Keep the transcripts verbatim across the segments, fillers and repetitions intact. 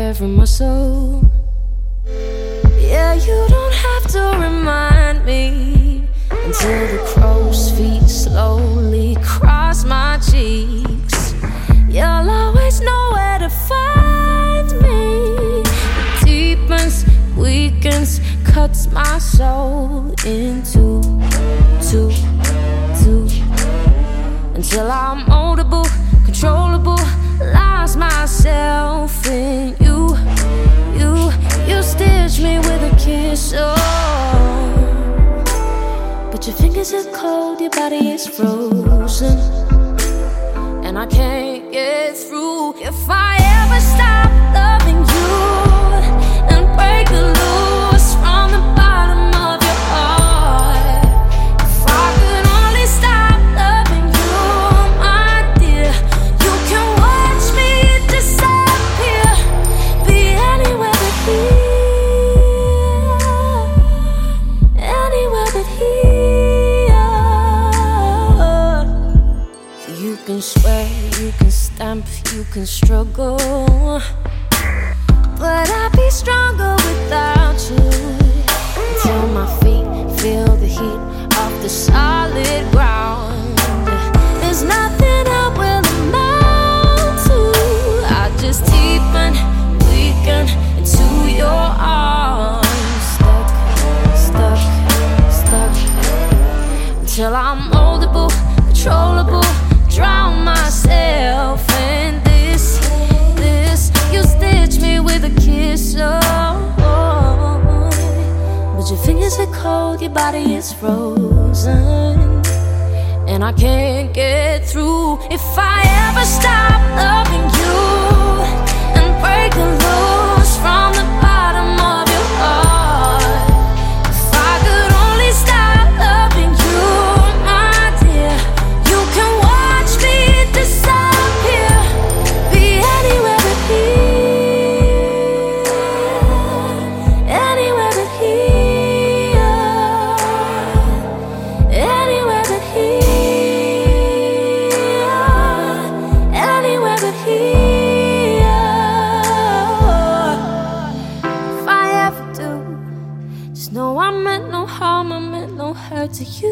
every muscle. Yeah, you don't have to remind me until the crow's feet slowly cross my cheeks. You'll always know where to find me. It deepens, weakens, cuts my soul into two, two, until I'm moldable, controllable, lost myself in you. You, you stitch me with a kiss, oh. But your fingers are cold, your body is frozen, and I can't get through. If I ever stop loving you and break loose from the bottom of your heart, if I could only stop loving you, my dear, you can watch me disappear, be anywhere but here, anywhere but here. You can swear, you can stamp, you can struggle, but I'd be stronger without you. Until my feet feel the heat of the solid ground, there's nothing I will amount to. I just deepen, weaken into your arms, stuck, stuck, stuck, until I'm moldable, controllable, drown myself in this, this. You stitch me with a kiss, oh, oh. But your fingers are cold, your body is frozen, and I can't get through. If I ever stop loving you and break loose from the bottom of your heart, if I could only stop loving you, my dear, you can watch me disappear, be anywhere but here, anywhere but here, anywhere but here, anywhere but here. If I ever do, just know I meant no harm, I meant no hurt to you.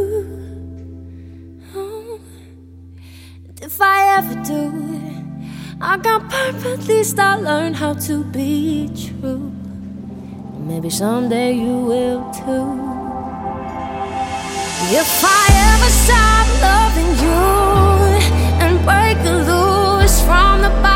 Oh. And if I ever do, I got purpose, at least I learned how to be true. Maybe someday you will too. If I ever stop loving you and break loose from the bottom